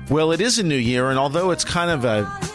Well, it is a new year, and although it's kind of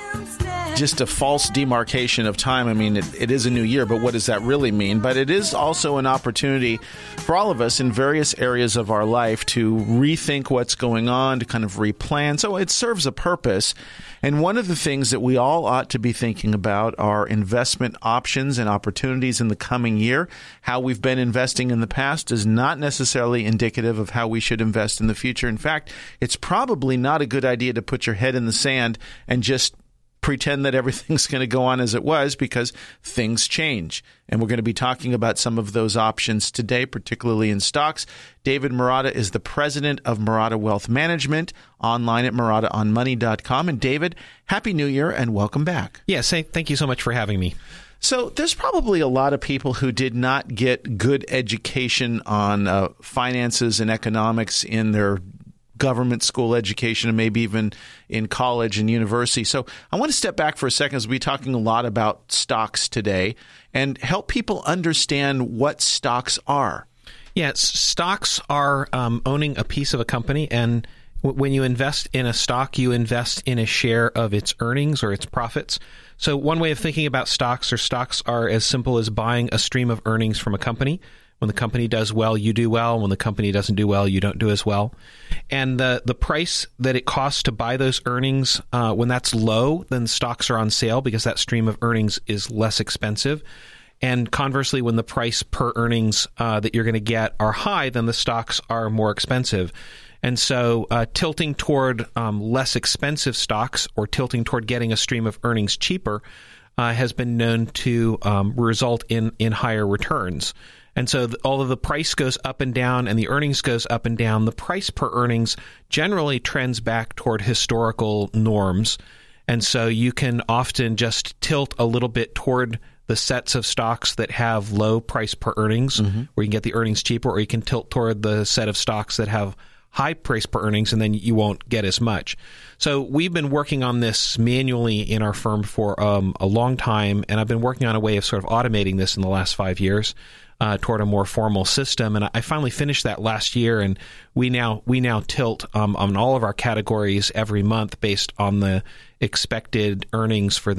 just a false demarcation of time, I mean, it is a new year, but what does that really mean? But it is also an opportunity for all of us in various areas of our life to rethink what's going on, to kind of replan. So it serves a purpose. And one of the things that we all ought to be thinking about are investment options and opportunities in the coming year. How we've been investing in the past is not necessarily indicative of how we should invest in the future. In fact, it's probably not a good idea to put your head in the sand and just pretend that everything's going to go on as it was, because things change. And we're going to be talking about some of those options today, particularly in stocks. David Marotta is the president of Marotta Wealth Management, online at MarottaOnMoney.com. And David, Happy New Year and welcome back. Yes, thank you so much for having me. So there's probably a lot of people who did not get good education on finances and economics in their government school education and maybe even in college and university. So I want to step back for a second as we'll be talking a lot about stocks today and help people understand what stocks are. Yes, stocks are owning a piece of a company, and when you invest in a stock, you invest in a share of its earnings or its profits. So one way of thinking about stocks are as simple as buying a stream of earnings from a company. When the company does well, you do well. When the company doesn't do well, you don't do as well. And the price that it costs to buy those earnings, when that's low, then stocks are on sale because that stream of earnings is less expensive. And conversely, when the price per earnings that you're going to get are high, then the stocks are more expensive. And so tilting toward less expensive stocks or tilting toward getting a stream of earnings cheaper has been known to result in higher returns. And so although the price goes up and down and the earnings goes up and down, the price per earnings generally trends back toward historical norms. And so you can often just tilt a little bit toward the sets of stocks that have low price per earnings, where you can get the earnings cheaper, or you can tilt toward the set of stocks that have high price per earnings, and then you won't get as much. So we've been working on this manually in our firm for a long time, and I've been working on a way of sort of automating this in the last 5 years. Toward a more formal system, and I finally finished that last year. And we now tilt on all of our categories every month based on the expected earnings for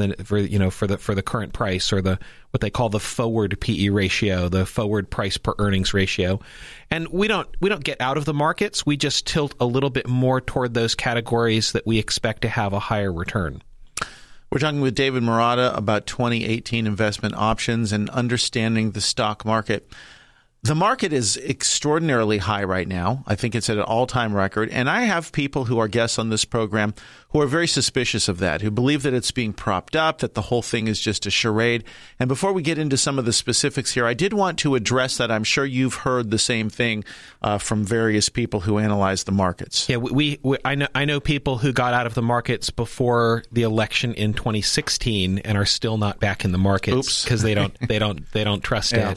the current price, or what they call the forward PE ratio, the forward price per earnings ratio. And we don't get out of the markets. We just tilt a little bit more toward those categories that we expect to have a higher return. We're talking with David Marotta about 2018 investment options and understanding the stock market. The market is extraordinarily high right now. I think it's at an all-time record. And I have people who are guests on this program who are very suspicious of that, who believe that it's being propped up, that the whole thing is just a charade. And before we get into some of the specifics here, I did want to address that. I'm sure you've heard the same thing from various people who analyze the markets. Yeah, I know people who got out of the markets before the election in 2016 and are still not back in the markets because they don't trust it.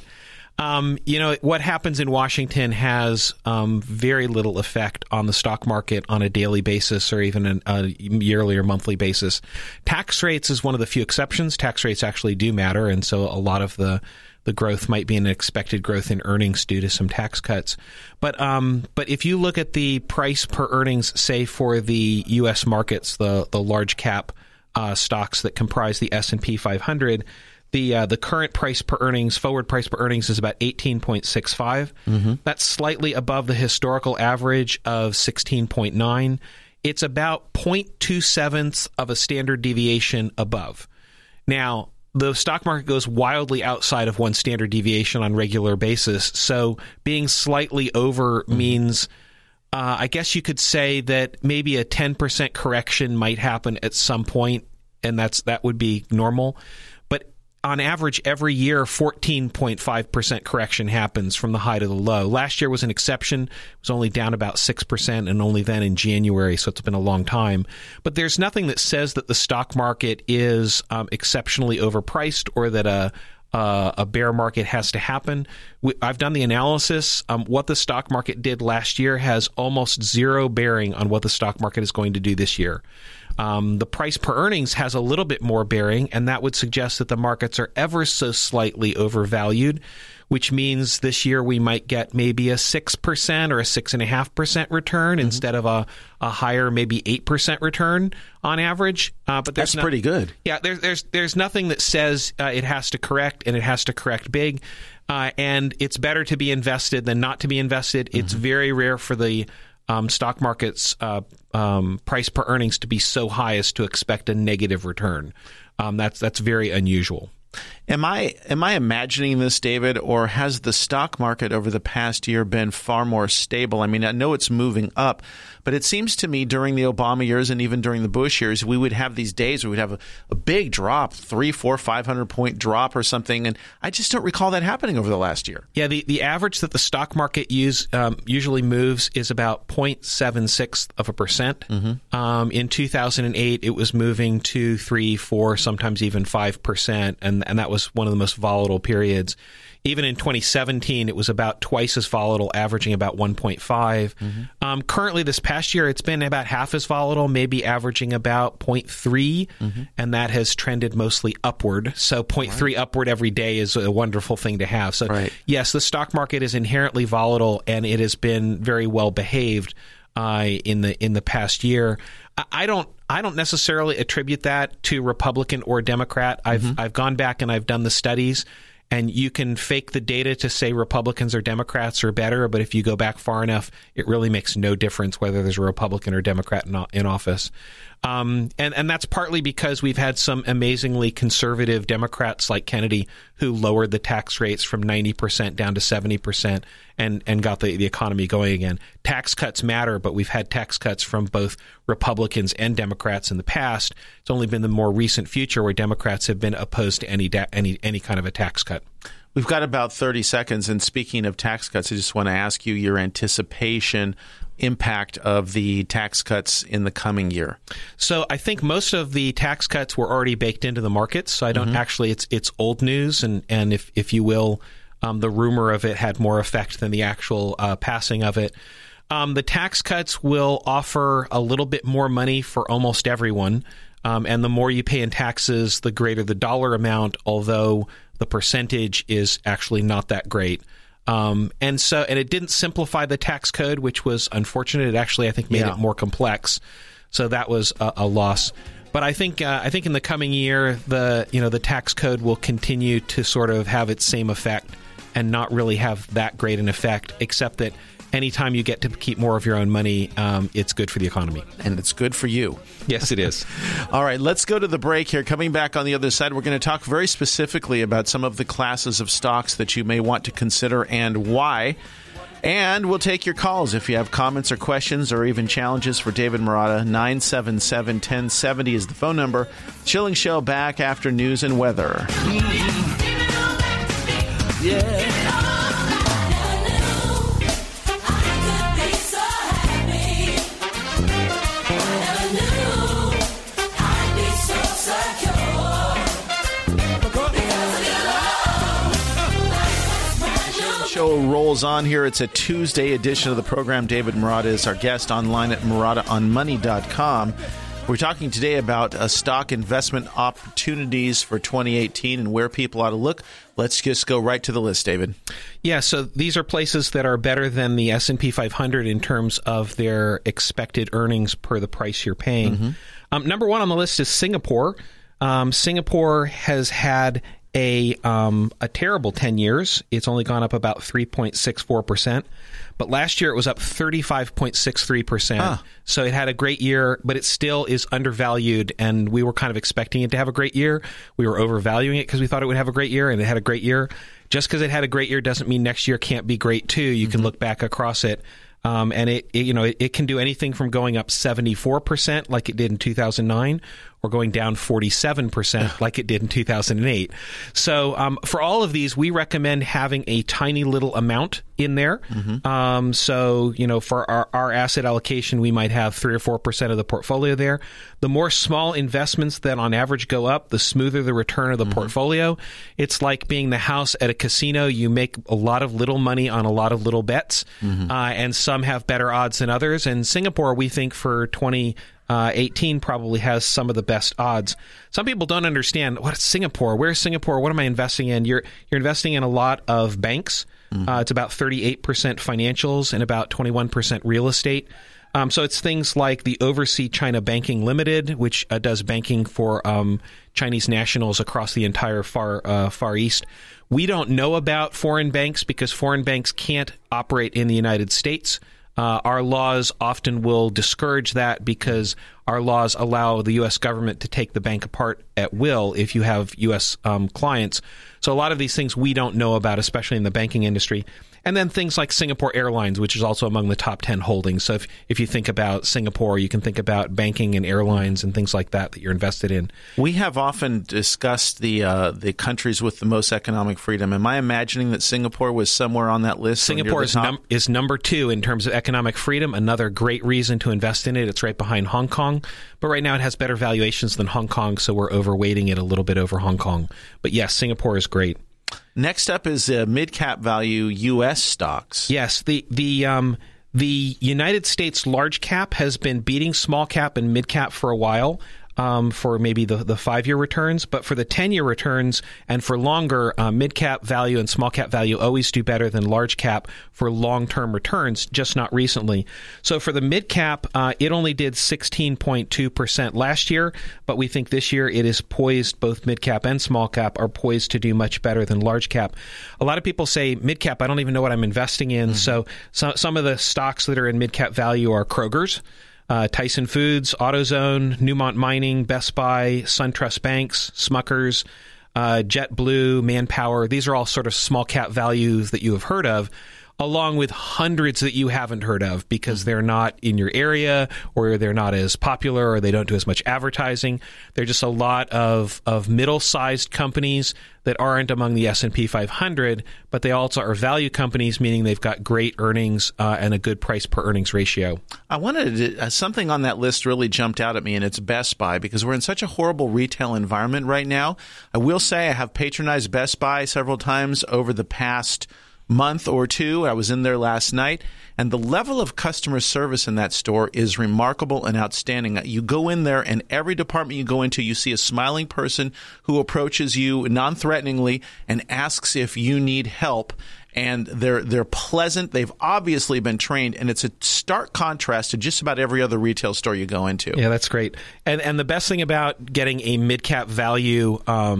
What happens in Washington has very little effect on the stock market on a daily basis or even a yearly or monthly basis. Tax rates is one of the few exceptions. Tax rates actually do matter, and so a lot of the growth might be an expected growth in earnings due to some tax cuts. But if you look at the price per earnings, say for the U.S. markets, the large cap stocks that comprise the S&P 500, the current price per earnings, forward price per earnings, is about 18.65. That's slightly above the historical average of 16.9. It's about 0.27 of a standard deviation above. Now, the stock market goes wildly outside of one standard deviation on a regular basis. So being slightly over means, I guess you could say that maybe a 10% correction might happen at some point, and that would be normal. On average, every year, 14.5% correction happens from the high to the low. Last year was an exception. It was only down about 6%, and only then in January, so it's been a long time. But there's nothing that says that the stock market is exceptionally overpriced or that a bear market has to happen. I've done the analysis. What the stock market did last year has almost zero bearing on what the stock market is going to do this year. The price per earnings has a little bit more bearing, and that would suggest that the markets are ever so slightly overvalued, which means this year we might get maybe a 6% or a 6.5% return instead of a higher, maybe 8% return on average. But that's pretty good. Yeah, there's nothing that says it has to correct, and it has to correct big. And it's better to be invested than not to be invested. It's very rare for the stock market's price per earnings to be so high as to expect a negative return. That's very unusual. Am I imagining this, David, or has the stock market over the past year been far more stable? I mean, I know it's moving up, but it seems to me during the Obama years and even during the Bush years, we would have these days where we'd have a big drop, 300, 400, 500 point drop or something, and I just don't recall that happening over the last year. Yeah, the average that the stock market usually moves is about 0.76%. In 2008, it was moving 2, 3, 4, sometimes even 5%, and that was one of the most volatile periods. Even in 2017, it was about twice as volatile, averaging about 1.5. Currently, this past year, it's been about half as volatile, maybe averaging about 0.3, and that has trended mostly upward. So 0.3 upward every day is a wonderful thing to have. So yes, the stock market is inherently volatile, and it has been very well behaved in the past year. I don't necessarily attribute that to Republican or Democrat. I've gone back and I've done the studies, and you can fake the data to say Republicans or Democrats are better, but if you go back far enough, it really makes no difference whether there's a Republican or Democrat in office. And that's partly because we've had some amazingly conservative Democrats like Kennedy who lowered the tax rates from 90% down to 70% and got the economy going again. Tax cuts matter, but we've had tax cuts from both Republicans and Democrats in the past. It's only been the more recent future where Democrats have been opposed to any kind of a tax cut. We've got about 30 seconds, and speaking of tax cuts, I just want to ask you your anticipation impact of the tax cuts in the coming year. So I think most of the tax cuts were already baked into the markets. So I don't actually, it's old news, and if you will, the rumor of it had more effect than the actual passing of it. The tax cuts will offer a little bit more money for almost everyone. And the more you pay in taxes, the greater the dollar amount, although the percentage is actually not that great. And it didn't simplify the tax code, which was unfortunate. It actually, I think, made it more complex. So that was a loss. But I think in the coming year, the tax code will continue to sort of have its same effect and not really have that great an effect, except that anytime you get to keep more of your own money, it's good for the economy. And it's good for you. Yes, it is. All right, let's go to the break here. Coming back on the other side, we're going to talk very specifically about some of the classes of stocks that you may want to consider and why. And we'll take your calls if you have comments or questions or even challenges for David Marotta. 977-1070 is the phone number. Chilling Show back after news and weather. Show rolls on here. It's a Tuesday edition of the program. David Marotta is our guest online at MarottaOnMoney.com. We're talking today about stock investment opportunities for 2018 and where people ought to look. Let's just go right to the list, David. Yeah, so these are places that are better than the S&P 500 in terms of their expected earnings per the price you're paying. Number one on the list is Singapore. Singapore has had a terrible 10 years. It's only gone up about 3.64%. But last year it was up 35.63%. So it had a great year, but it still is undervalued. And we were kind of expecting it to have a great year. We were overvaluing it because we thought it would have a great year, and it had a great year. Just because it had a great year doesn't mean next year can't be great too. You can look back across it. And it can do anything from going up 74% like it did in 2009 or going down 47% like it did in 2008. So for all of these, we recommend having a tiny little amount in there. So, for our asset allocation, we might have 3 or 4% of the portfolio there. The more small investments that on average go up, the smoother the return of the portfolio. It's like being the house at a casino. You make a lot of little money on a lot of little bets, and some have better odds than others. And Singapore, we think for 18 probably has some of the best odds. Some people don't understand what's Singapore. Where's Singapore? What am I investing in? You're investing in a lot of banks. It's about 38% financials and about 21% real estate. So it's things like the Overseas China Banking Limited, which does banking for Chinese nationals across the entire Far East. We don't know about foreign banks because foreign banks can't operate in the United States. Our laws often will discourage that because our laws allow the U.S. government to take the bank apart at will if you have U.S. clients. So a lot of these things we don't know about, especially in the banking industry. And then things like Singapore Airlines, which is also among the top 10 holdings. So if you think about Singapore, you can think about banking and airlines and things like that you're invested in. We have often discussed the countries with the most economic freedom. Am I imagining that Singapore was somewhere on that list? Singapore is number 2 in terms of economic freedom. Another great reason to invest in it. It's right behind Hong Kong. But right now it has better valuations than Hong Kong, so we're overweighting it a little bit over Hong Kong. But yes, Singapore is great. Next up is mid-cap value U.S. stocks. Yes, the United States large cap has been beating small cap and mid cap for a while. For maybe the 5-year returns, but for the 10-year returns and for longer, mid-cap value and small-cap value always do better than large-cap for long-term returns, just not recently. So for the mid-cap, it only did 16.2% last year, but we think this year it is poised, both mid-cap and small-cap are poised to do much better than large-cap. A lot of people say, mid-cap, I don't even know what I'm investing in. So some of the stocks that are in mid-cap value are Kroger's, Tyson Foods, AutoZone, Newmont Mining, Best Buy, SunTrust Banks, Smuckers, JetBlue, Manpower. These are all sort of small cap values that you have heard of, along with hundreds that you haven't heard of because they're not in your area or they're not as popular or they don't do as much advertising. They're just a lot of middle-sized companies that aren't among the S&P 500, but they also are value companies, meaning they've got great earnings and a good price per earnings ratio. I wanted to, something on that list really jumped out at me, and it's Best Buy, because we're in such a horrible retail environment right now. I will say I have patronized Best Buy several times over the past month or two. I was in there last night, and the level of customer service in that store is remarkable and outstanding. You go in there, and every department you go into, you see a smiling person who approaches you non-threateningly and asks if you need help. And they're pleasant. They've obviously been trained, and it's a stark contrast to just about every other retail store you go into. Yeah, that's great. And the best thing about getting a mid-cap value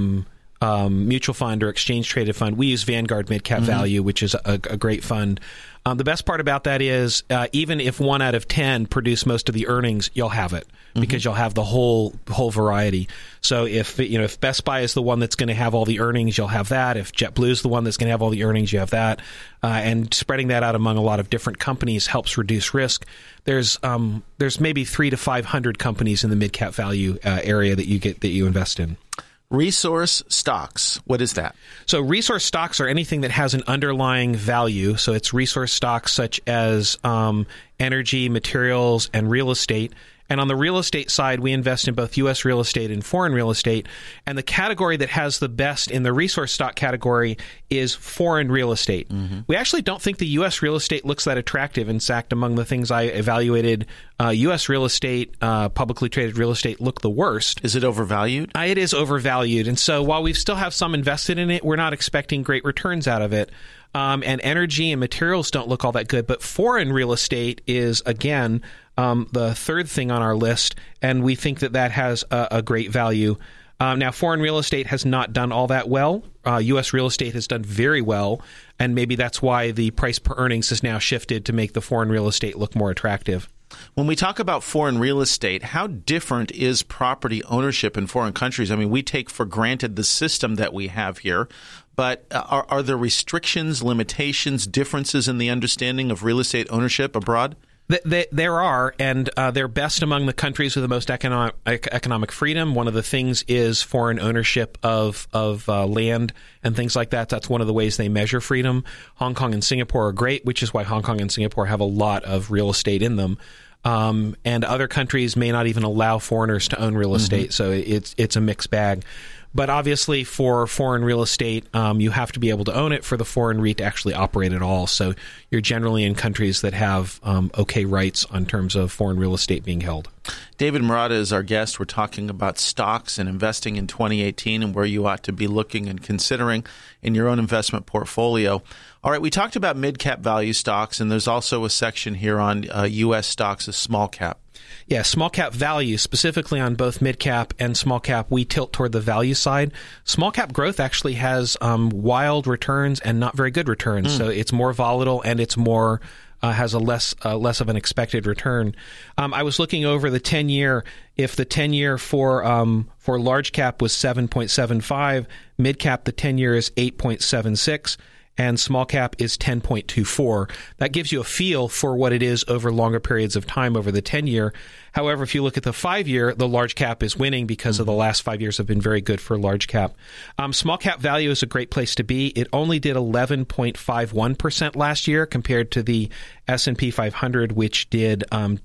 mutual fund or exchange traded fund, we use Vanguard Midcap Value, which is a great fund. The best part about that is even if 1 out of 10 produce most of the earnings, you'll have it because you'll have the whole variety. So if Best Buy is the one that's going to have all the earnings, you'll have that. If JetBlue is the one that's going to have all the earnings, you have that. And spreading that out among a lot of different companies helps reduce risk. There's maybe 300 to 500 companies in the midcap value area that you invest in. Resource stocks. What is that? So resource stocks are anything that has an underlying value. So it's resource stocks such as energy, materials, and real estate. And on the real estate side, we invest in both U.S. real estate and foreign real estate. And the category that has the best in the resource stock category is foreign real estate. We actually don't think the U.S. real estate looks that attractive. In fact, among the things I evaluated, U.S. real estate, publicly traded real estate look the worst. Is it overvalued? It is overvalued. And so while we still have some invested in it, we're not expecting great returns out of it. And energy and materials don't look all that good. But foreign real estate is, again, the third thing on our list, and we think that has a great value. Now, foreign real estate has not done all that well. U.S. real estate has done very well, and maybe that's why the price per earnings has now shifted to make the foreign real estate look more attractive. When we talk about foreign real estate, how different is property ownership in foreign countries? I mean, we take for granted the system that we have here, but are there restrictions, limitations, differences in the understanding of real estate ownership abroad? There are, and they're best among the countries with the most economic freedom. One of the things is foreign ownership of land and things like that. That's one of the ways they measure freedom. Hong Kong and Singapore are great, which is why Hong Kong and Singapore have a lot of real estate in them. And other countries may not even allow foreigners to own real estate, so it's a mixed bag. But obviously, for foreign real estate, you have to be able to own it for the foreign REIT to actually operate at all. So you're generally in countries that have okay rights on terms of foreign real estate being held. David Marotta is our guest. We're talking about stocks and investing in 2018 and where you ought to be looking and considering in your own investment portfolio. All right, we talked about mid-cap value stocks, and there's also a section here on U.S. stocks as small cap. Yeah, small cap value, specifically on both mid cap and small cap, we tilt toward the value side. Small cap growth actually has wild returns and not very good returns. So it's more volatile and it's more has a less of an expected return. I was looking over the 10-year. If the 10-year for large cap was 7.75, mid cap the 10-year is 8.76. And small cap is 10.24. That gives you a feel for what it is over longer periods of time over the 10-year. However, if you look at the 5-year, the large cap is winning because of the last 5 years have been very good for large cap. Small cap value is a great place to be. It only did 11.51% last year compared to the S&P 500, which did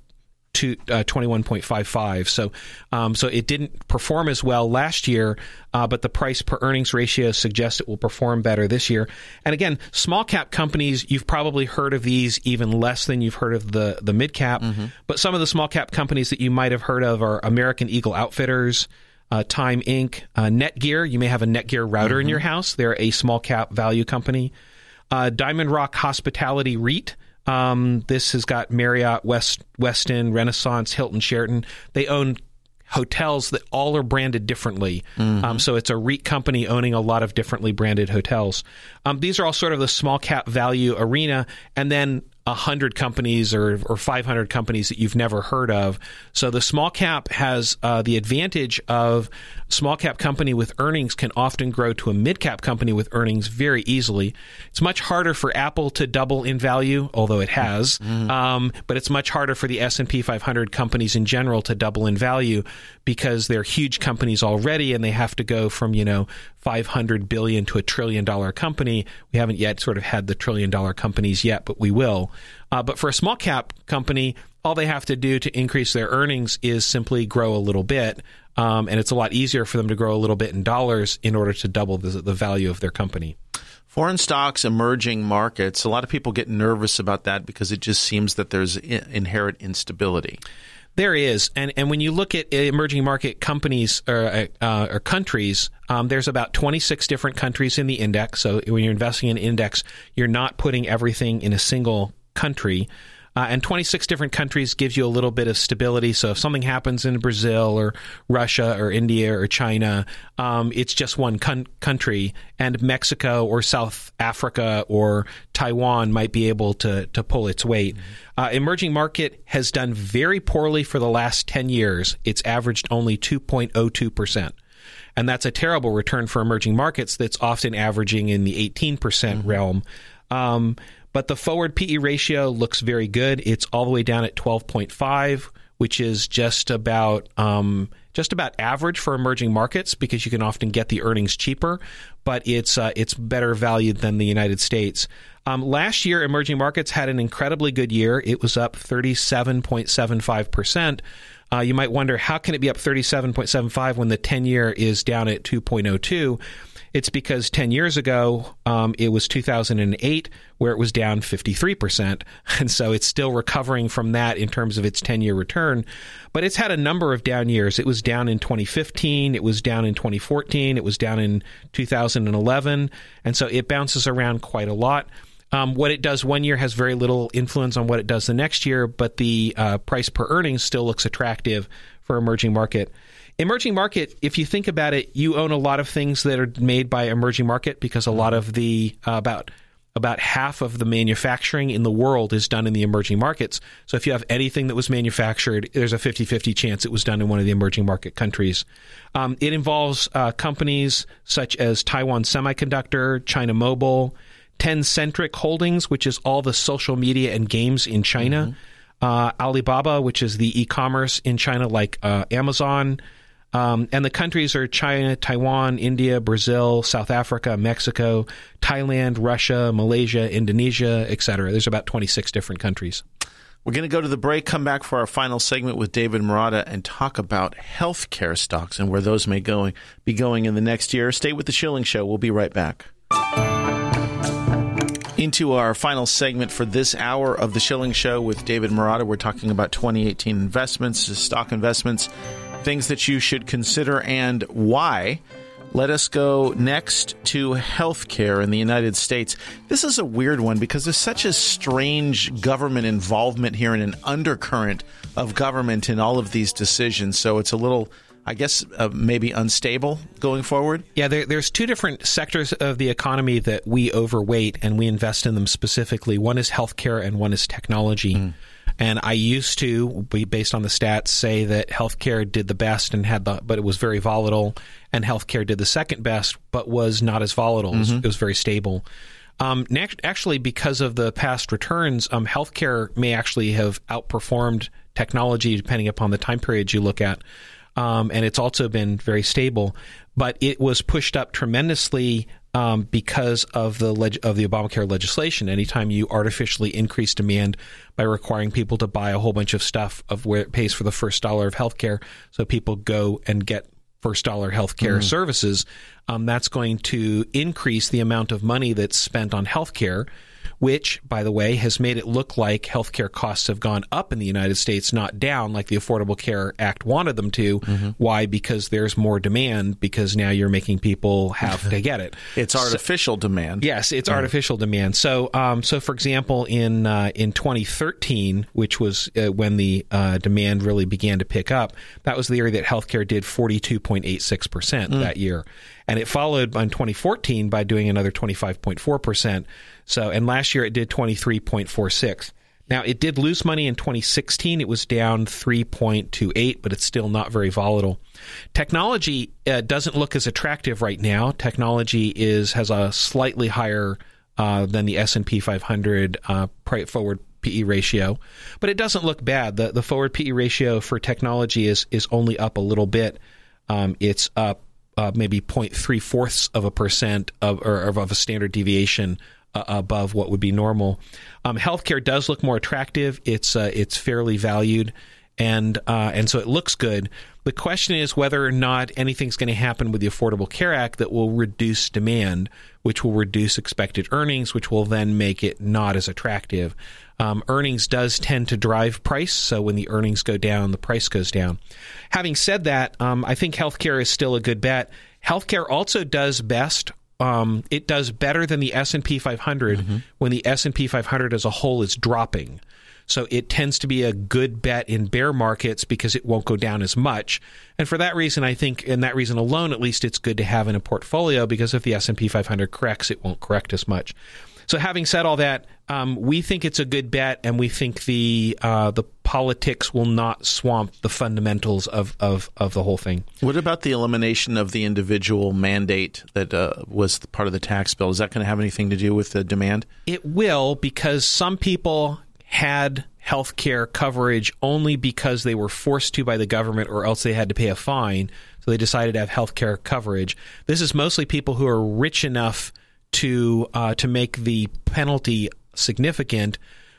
21.55. So it didn't perform as well last year, but the price per earnings ratio suggests it will perform better this year. And again, small cap companies, you've probably heard of these even less than you've heard of the mid cap. But some of the small cap companies that you might have heard of are American Eagle Outfitters, Time Inc., Netgear. You may have a Netgear router in your house. They're a small cap value company. Diamond Rock Hospitality REIT. This has got Marriott, Westin, Renaissance, Hilton, Sheraton. They own hotels that all are branded differently. So it's a REIT company owning a lot of differently branded hotels. These are all sort of the small cap value arena. And then 100 companies or 500 companies that you've never heard of. So the small cap has the advantage of small cap company with earnings can often grow to a mid cap company with earnings very easily. It's much harder for Apple to double in value, although it has, but it's much harder for the S&P 500 companies in general to double in value because they're huge companies already and they have to go from, $500 billion to $1 trillion company. We haven't yet sort of had the $1 trillion companies yet, but we will. But for a small cap company, all they have to do to increase their earnings is simply grow a little bit. And it's a lot easier for them to grow a little bit in dollars in order to double the value of their company. Foreign stocks, emerging markets, a lot of people get nervous about that because it just seems that there's inherent instability. There is. And when you look at emerging market companies or countries, there's about 26 different countries in the index. So when you're investing in an index, you're not putting everything in a single country. And 26 different countries gives you a little bit of stability. So if something happens in Brazil or Russia or India or China, it's just one country. And Mexico or South Africa or Taiwan might be able to pull its weight. Emerging market has done very poorly for the last 10 years. It's averaged only 2.02%. And that's a terrible return for emerging markets that's often averaging in the 18% realm. But the forward PE ratio looks very good. It's all the way down at 12.5, which is just about average for emerging markets because you can often get the earnings cheaper, but it's better valued than the United States. Last year, emerging markets had an incredibly good year. It was up 37.75%. You might wonder, how can it be up 37.75 when the 10-year is down at 2.02? It's because 10 years ago, it was 2008, where it was down 53%. And so it's still recovering from that in terms of its 10-year return. But it's had a number of down years. It was down in 2015. It was down in 2014. It was down in 2011. And so it bounces around quite a lot. What it does one year has very little influence on what it does the next year, but the price per earnings still looks attractive for emerging market. Emerging market, if you think about it, you own a lot of things that are made by emerging market because a lot of the about half of the manufacturing in the world is done in the emerging markets. So if you have anything that was manufactured, there's a 50-50 chance it was done in one of the emerging market countries. It involves companies such as Taiwan Semiconductor, China Mobile, Tencent Holdings, which is all the social media and games in China, Alibaba, which is the e-commerce in China like Amazon. And the countries are China, Taiwan, India, Brazil, South Africa, Mexico, Thailand, Russia, Malaysia, Indonesia, etc. There's about 26 different countries. We're going to go to the break, come back for our final segment with David Marotta, and talk about healthcare stocks and where those may be going in the next year. Stay with the Schilling Show. We'll be right back. Into our final segment for this hour of the Schilling Show with David Marotta. We're talking about 2018 investments, stock investments, things that you should consider and why. Let us go next to healthcare in the United States. This is a weird one because there's such a strange government involvement here and an undercurrent of government in all of these decisions. So it's a little, I guess, maybe unstable going forward. Yeah, there's two different sectors of the economy that we overweight and we invest in them specifically. One is healthcare and one is technology. And I used to, based on the stats, say that healthcare did the best and but it was very volatile, and healthcare did the second best, but was not as volatile. It was very stable. Actually, because of the past returns, healthcare may actually have outperformed technology, depending upon the time periods you look at. And it's also been very stable, but it was pushed up tremendously because of the Obamacare legislation. Anytime you artificially increase demand by requiring people to buy a whole bunch of stuff of where it pays for the first dollar of healthcare, so people go and get first dollar healthcare services, that's going to increase the amount of money that's spent on healthcare, which, by the way, has made it look like healthcare costs have gone up in the United States, not down like the Affordable Care Act wanted them to. Why? Because there's more demand, because now you're making people have to get it. It's artificial demand. Yes, it's artificial demand. So, for example, in 2013, which was when the demand really began to pick up, that was the year that healthcare did 42.86% that year. And it followed in 2014 by doing another 25.4%. And last year it did 23.46. Now, it did lose money in 2016. It was down 3.28, but it's still not very volatile. Technology doesn't look as attractive right now. Technology has a slightly higher than the S&P 500 forward PE ratio, but it doesn't look bad. The forward PE ratio for technology is only up a little bit. It's up maybe 0.75% of a standard deviation above what would be normal. Healthcare does look more attractive. It's fairly valued, and so it looks good. The question is whether or not anything's going to happen with the Affordable Care Act that will reduce demand, which will reduce expected earnings, which will then make it not as attractive. Earnings does tend to drive price, so when the earnings go down, the price goes down. Having said that, I think healthcare is still a good bet. Healthcare also does best. It does better than the S&P 500 when the S&P 500 as a whole is dropping. So it tends to be a good bet in bear markets because it won't go down as much. And for that reason, I think, and that reason alone, at least it's good to have in a portfolio, because if the S&P 500 corrects, it won't correct as much. So having said all that, we think it's a good bet, and we think the politics will not swamp the fundamentals of the whole thing. What about the elimination of the individual mandate that was part of the tax bill? Is that going to have anything to do with the demand? It will, because some people had health care coverage only because they were forced to by the government, or else they had to pay a fine. So they decided to have health care coverage. This is mostly people who are rich enough to make the penalty significant,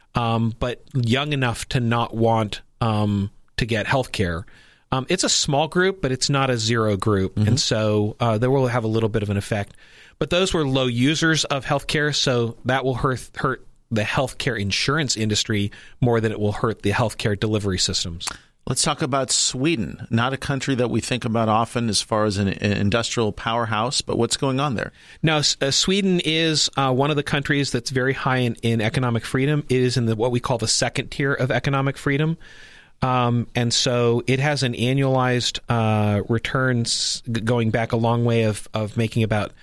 but young enough to not want to get health care. It's a small group, but it's not a zero group, and so there will have a little bit of an effect. But those were low users of health care, so that will hurt the healthcare insurance industry more than it will hurt the healthcare delivery systems. Let's talk about Sweden, not a country that we think about often as far as an industrial powerhouse, but what's going on there? Now, Sweden is one of the countries that's very high in economic freedom. It is in what we call the second tier of economic freedom. And so it has an annualized returns going back a long way of making about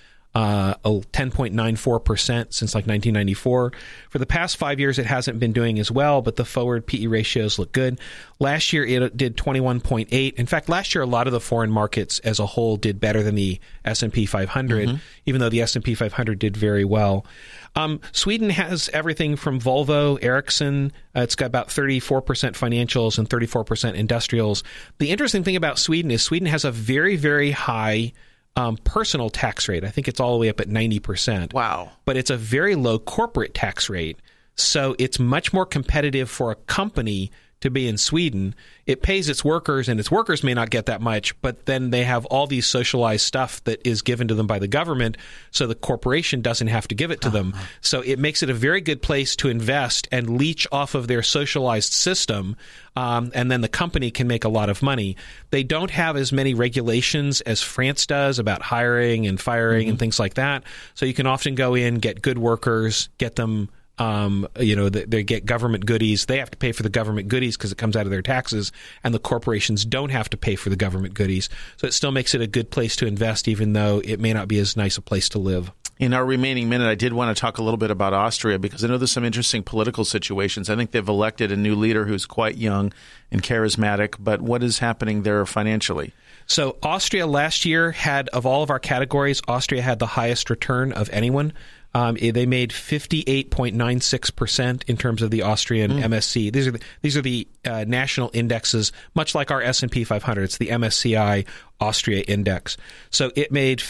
10.94% since like 1994. For the past 5 years, it hasn't been doing as well, but the forward PE ratios look good. Last year, it did 21.8. In fact, last year, a lot of the foreign markets as a whole did better than the S&P 500, even though the S&P 500 did very well. Sweden has everything from Volvo, Ericsson. It's got about 34% financials and 34% industrials. The interesting thing about Sweden is Sweden has a very, very high personal tax rate. I think it's all the way up at 90%. Wow. But it's a very low corporate tax rate. So it's much more competitive for a company to be in Sweden. It pays its workers, and its workers may not get that much, but then they have all these socialized stuff that is given to them by the government, so the corporation doesn't have to give it to them. So it makes it a very good place to invest and leech off of their socialized system, and then the company can make a lot of money. They don't have as many regulations as France does about hiring and firing and things like that, so you can often go in, get good workers, get them they get government goodies. They have to pay for the government goodies because it comes out of their taxes, and the corporations don't have to pay for the government goodies. So it still makes it a good place to invest, even though it may not be as nice a place to live. In our remaining minute, I did want to talk a little bit about Austria because I know there's some interesting political situations. I think they've elected a new leader who's quite young and charismatic, but what is happening there financially? So Austria last year had, of all of our categories, Austria had the highest return of anyone. They made 58.96% in terms of the Austrian MSC. These are the national indexes, much like our S&P 500. It's the MSCI Austria index. So it made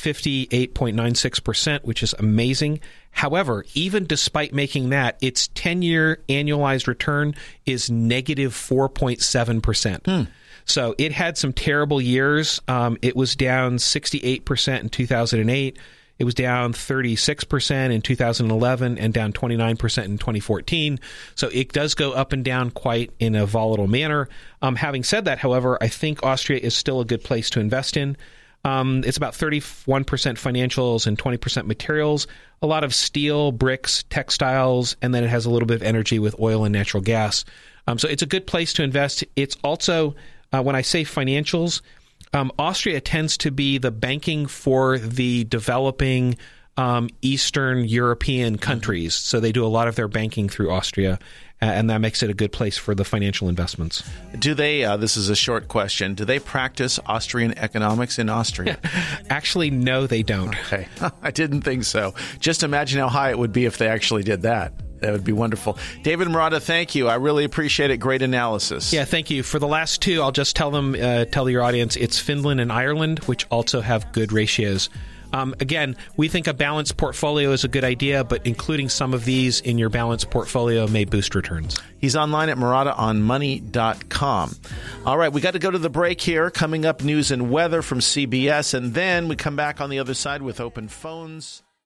58.96%, which is amazing. However, even despite making that, its 10-year annualized return is negative 4.7%. So it had some terrible years. It was down 68% in 2008. It was down 36% in 2011 and down 29% in 2014. So it does go up and down quite in a volatile manner. Having said that, however, I think Austria is still a good place to invest in. It's about 31% financials and 20% materials, a lot of steel, bricks, textiles, and then it has a little bit of energy with oil and natural gas. So it's a good place to invest. It's also, when I say financials, Austria tends to be the banking for the developing Eastern European countries. So they do a lot of their banking through Austria, and that makes it a good place for the financial investments. Do they, this is a short question, do they practice Austrian economics in Austria? Actually, no, they don't. Okay. I didn't think so. Just imagine how high it would be if they actually did that. That would be wonderful. David Marotta, thank you. I really appreciate it. Great analysis. Yeah, thank you. For the last two, I'll just tell your audience, it's Finland and Ireland, which also have good ratios. Again, we think a balanced portfolio is a good idea, but including some of these in your balanced portfolio may boost returns. He's online at MarottaOnMoney.com. All right, we got to go to the break here. Coming up, news and weather from CBS, and then we come back on the other side with open phones.